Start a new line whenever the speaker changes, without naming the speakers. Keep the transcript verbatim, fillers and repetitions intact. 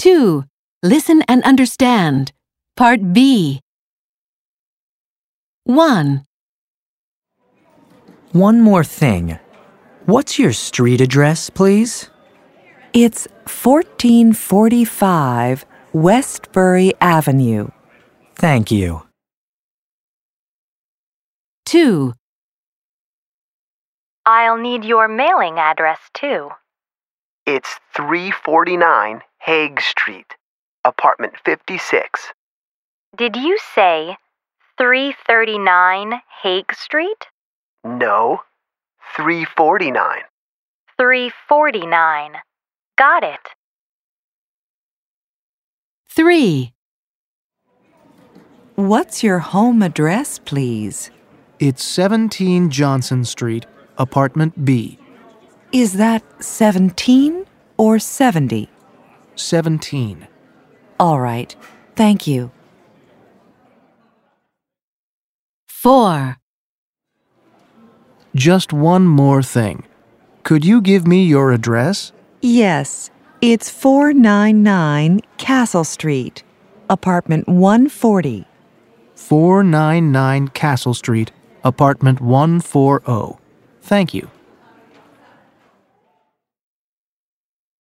two. Listen and understand. Part B. one.
One more thing. What's your street address, please?
It's fourteen forty-five Westbury Avenue.
Thank you.
two.
I'll need your mailing address, too.
It's three forty-nine Hague Street, apartment fifty-six.
Did you say three thirty-nine Hague Street?
No, three forty-nine.
three forty-nine. Got it.
three.
What's your home address, please?
It's seventeen Johnson Street, apartment B.
Is that seventeen or seventy?
seventeen.
All right. Thank you.
four.
Just one more thing. Could you give me your address?
Yes, it's four ninety-nine Castle Street, apartment one forty.
four ninety-nine Castle Street, apartment one forty. Thank you.